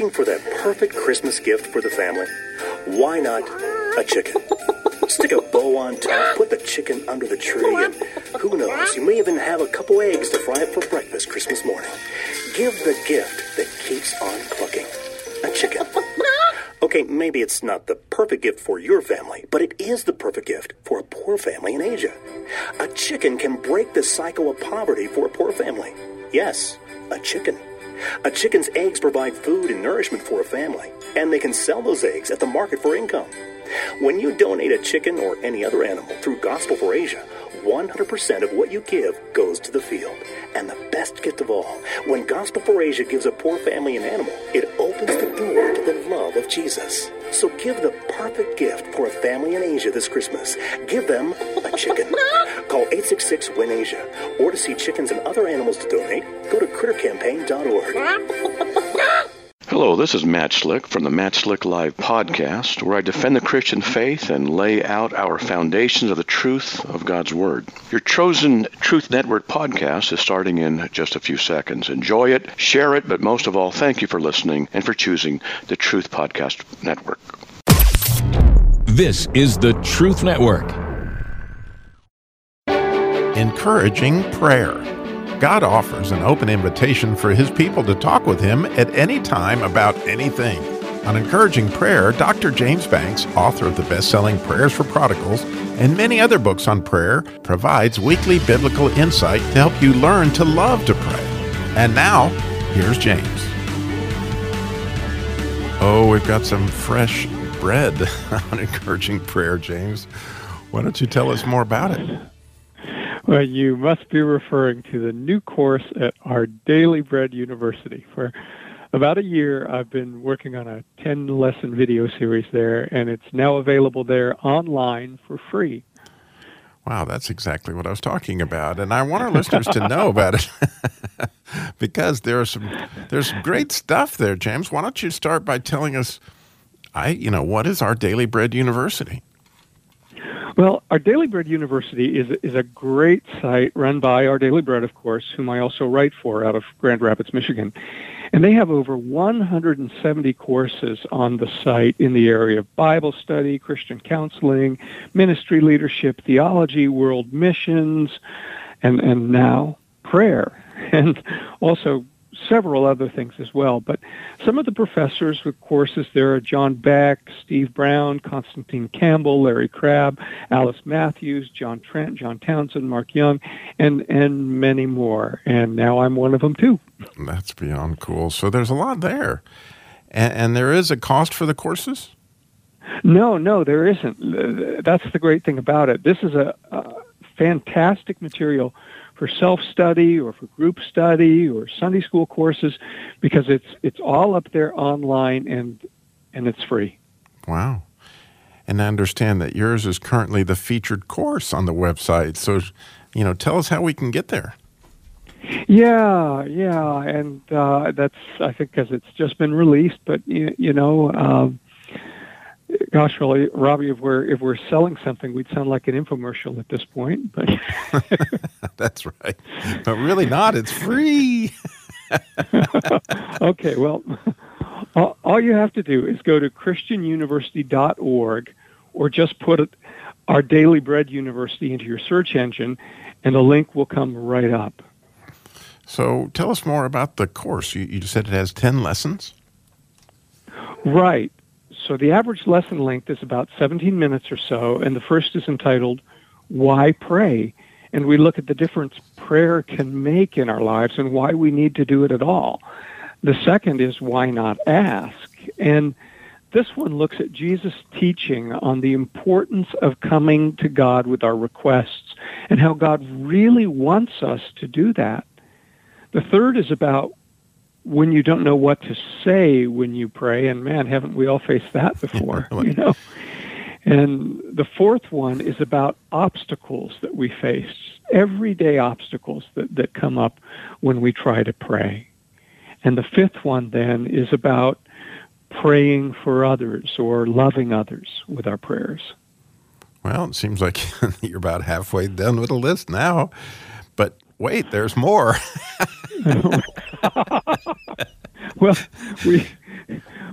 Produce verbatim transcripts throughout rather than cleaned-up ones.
Looking for that perfect Christmas gift for the family? Why not a chicken? Stick a bow on top, put the chicken under the tree, and who knows, you may even have a couple eggs to fry up for breakfast Christmas morning. Give the gift that keeps on clucking. A chicken. Okay, maybe it's not the perfect gift for your family, but it is the perfect gift for a poor family in Asia. A chicken can break the cycle of poverty for a poor family. Yes, a chicken. A chicken's eggs provide food and nourishment for a family, and they can sell those eggs at the market for income. When you donate a chicken or any other animal through Gospel for Asia, one hundred percent of what you give goes to the field. And the best gift of all, when Gospel for Asia gives a poor family an animal, it opens the door to the love of Jesus. So give the perfect gift for a family in Asia this Christmas. Give them a chicken. Call eight six six, W I N, Asia. Or to see chickens and other animals to donate, go to critter campaign dot org. Hello, this is Matt Slick from the Matt Slick Live podcast, where I defend the Christian faith and lay out our foundations of the truth of God's Word. Your chosen Truth Network podcast is starting in just a few seconds. Enjoy it, share it, but most of all, thank you for listening and for choosing the Truth Podcast Network. This is the Truth Network. Encouraging prayer. God offers an open invitation for His people to talk with Him at any time about anything. On Encouraging Prayer, Doctor James Banks, author of the best-selling Prayers for Prodigals and many other books on prayer, provides weekly biblical insight to help you learn to love to pray. And now, here's James. Oh, we've got some fresh bread on Encouraging Prayer, James. Why don't you tell us more about it? Well, you must be referring to the new course at our Daily Bread University. For about a year, I've been working on a ten-lesson video series there, and it's now available there online for free. Wow, that's exactly what I was talking about, and I want our listeners to know about it because there's some there's some great stuff there, James. Why don't you start by telling us, I you know, what is our Daily Bread University? Well, our Daily Bread University is is a great site run by Our Daily Bread, of course, whom I also write for out of Grand Rapids, Michigan. And they have over one hundred seventy courses on the site in the area of Bible study, Christian counseling, ministry leadership, theology, world missions, and, and now prayer, and also several other things as well. But some of the professors with courses there are John Beck, Steve Brown, Constantine Campbell, Larry Crabb, Alice Matthews, John Trent, John Townsend, Mark Young, and, and many more. And now I'm one of them too. That's beyond cool. So there's a lot there. And, and there is a cost for the courses? No, no, there isn't. That's the great thing about it. This is a, a fantastic material for self-study or for group study or Sunday school courses, because it's it's all up there online and and it's free. Wow. And I understand that yours is currently the featured course on the website. So, you know, tell us how we can get there. Yeah, yeah, and uh, that's, I think, because it's just been released, but, you, you know, um, gosh, really, Robbie, if we're if we're selling something, we'd sound like an infomercial at this point. But that's right. But really not. It's free. Okay, well, all, all you have to do is go to christian university dot org or just put it, Our Daily Bread University into your search engine, and the link will come right up. So tell us more about the course. You, you said it has ten lessons? Right. So the average lesson length is about seventeen minutes or so, and the first is entitled, Why Pray? And we look at the difference prayer can make in our lives and why we need to do it at all. The second is, Why Not Ask? And this one looks at Jesus' teaching on the importance of coming to God with our requests and how God really wants us to do that. The third is about when you don't know what to say when you pray, and man, haven't we all faced that before, you know? And the fourth one is about obstacles that we face, everyday obstacles that, that come up when we try to pray. And the fifth one then is about praying for others or loving others with our prayers. Well, it seems like you're about halfway done with the list now, but wait, there's more. Well, we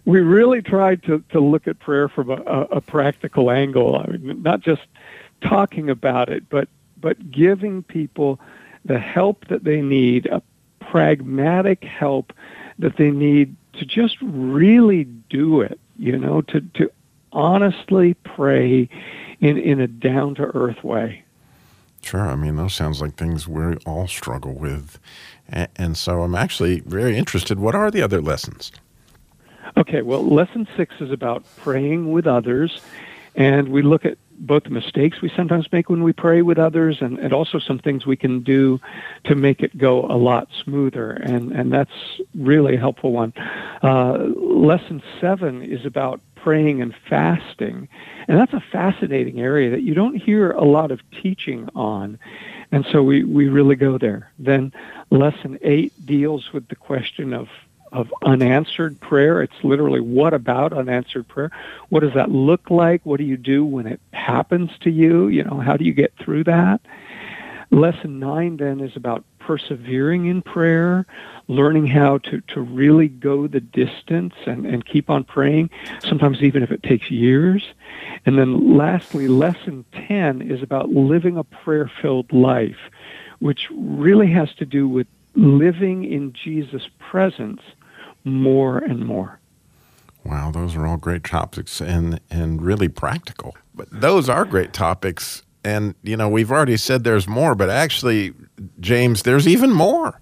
we really tried to, to look at prayer from a, a, a practical angle. I mean, not just talking about it, but but giving people the help that they need, a pragmatic help that they need to just really do it, you know, to, to honestly pray in, in a down-to-earth way. Sure. I mean, those sounds like things we all struggle with. And, and so I'm actually very interested. What are the other lessons? Okay, well, lesson six is about praying with others, and we look at both the mistakes we sometimes make when we pray with others and, and also some things we can do to make it go a lot smoother, and, and that's really a helpful one. Uh, lesson seven is about praying and fasting, and that's a fascinating area that you don't hear a lot of teaching on, and so we, we really go there. Then lesson eight deals with the question of of unanswered prayer. It's literally, what about unanswered prayer? What does that look like? What do you do when it happens to you? You know, how do you get through that? Lesson nine then is about persevering in prayer, learning how to, to really go the distance and, and keep on praying, sometimes even if it takes years. And then lastly, lesson ten is about living a prayer-filled life, which really has to do with living in Jesus' presence more and more. Wow, those are all great topics and, and really practical. But those are great topics. And, you know, we've already said there's more, but actually, James, there's even more.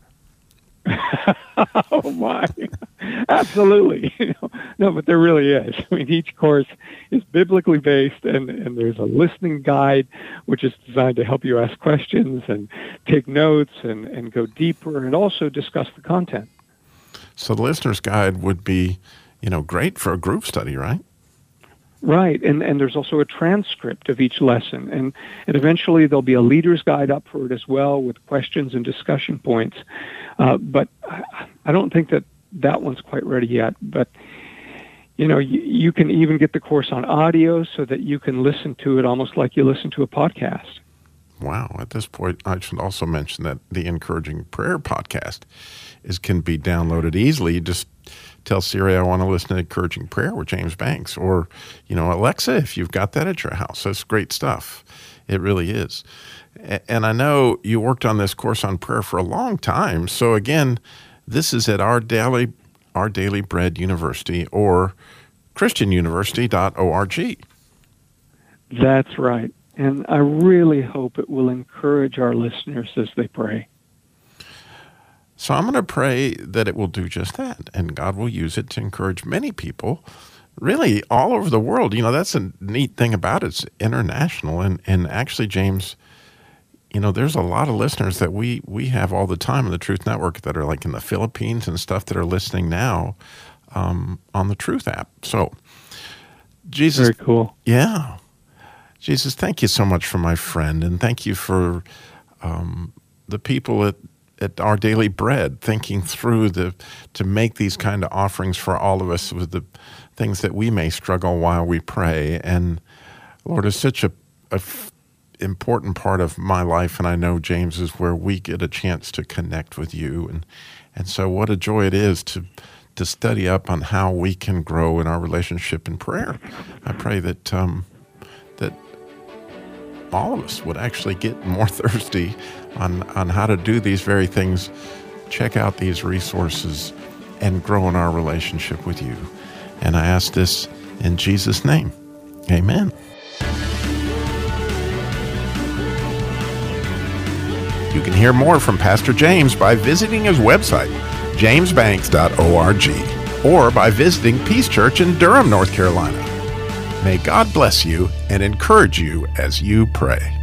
Oh, my. Absolutely. You know, no, but there really is. I mean, each course is biblically based, and, and there's a listening guide, which is designed to help you ask questions and take notes and, and go deeper and also discuss the content. So the listener's guide would be, you know, great for a group study, right? Right, and, and there's also a transcript of each lesson, and, and eventually there'll be a leader's guide up for it as well with questions and discussion points. Uh, but I, I don't think that that one's quite ready yet. But, you know, you, you can even get the course on audio so that you can listen to it almost like you listen to a podcast. Wow. At this point, I should also mention that the Encouraging Prayer podcast is can be downloaded easily. You just tell Siri, I want to listen to Encouraging Prayer with James Banks, or, you know, Alexa, if you've got that at your house. That's great stuff. It really is. And I know you worked on this course on prayer for a long time. So again, this is at Our Daily, Our Daily Bread University, or Christian University dot org. That's right. And I really hope it will encourage our listeners as they pray. So I'm going to pray that it will do just that, and God will use it to encourage many people, really all over the world. You know, that's a neat thing about it. It's international. And, and actually, James, you know, there's a lot of listeners that we, we have all the time on the Truth Network that are like in the Philippines and stuff that are listening now um, on the Truth app. So, Jesus. Very cool. Yeah. Jesus, thank you so much for my friend, and thank you for um, the people at, at Our Daily Bread thinking through the to make these kind of offerings for all of us with the things that we may struggle while we pray. And Lord, it's such a, a f- important part of my life, and I know James is where we get a chance to connect with you. And and so what a joy it is to to study up on how we can grow in our relationship in prayer. I pray that um, that all of us would actually get more thirsty on, on how to do these very things, check out these resources, and grow in our relationship with you. And I ask this in Jesus' name. Amen. You can hear more from Pastor James by visiting his website, james banks dot org, or by visiting Peace Church in Durham, North Carolina. May God bless you and encourage you as you pray.